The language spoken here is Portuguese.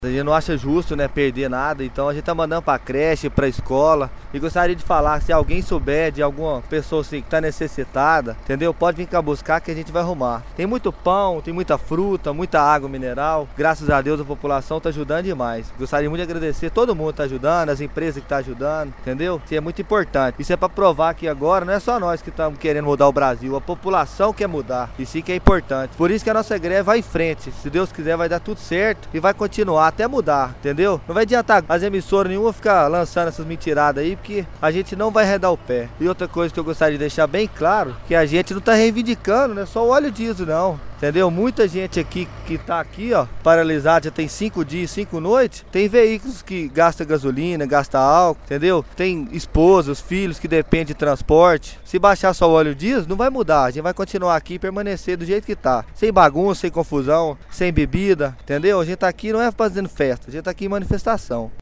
A gente não acha justo, né, perder nada, então a gente tá mandando pra creche, pra escola. E gostaria de falar, se alguém souber de alguma pessoa assim que tá necessitada, entendeu? Pode vir cá buscar que a gente vai arrumar. Tem muito pão, tem muita fruta, muita água mineral. Graças a Deus a população tá ajudando demais. Gostaria muito de agradecer todo mundo que tá ajudando, as empresas que tá ajudando, entendeu? Isso é muito importante. Isso é pra provar que agora não é só nós que estamos querendo mudar o Brasil, a população quer mudar. Isso sim que é importante. Por isso que a nossa greve vai em frente. Se Deus quiser vai dar tudo certo e vai continuar até mudar, entendeu? Não vai adiantar as emissoras nenhuma ficar lançando essas mentiradas aí, porque a gente não vai arredar o pé. E outra coisa que eu gostaria de deixar bem claro, que a gente não tá reivindicando, né? Só o óleo diesel, não. Entendeu? Muita gente aqui que tá aqui, ó, paralisada, já tem 5 dias, 5 noites. Tem veículos que gastam gasolina, gastam álcool, entendeu? Tem esposas, filhos que dependem de transporte. Se baixar só o óleo diesel, não vai mudar. A gente vai continuar aqui e permanecer do jeito que tá. Sem bagunça, sem confusão, sem bebida, entendeu? A gente tá aqui não é fazendo festa, a gente tá aqui em manifestação.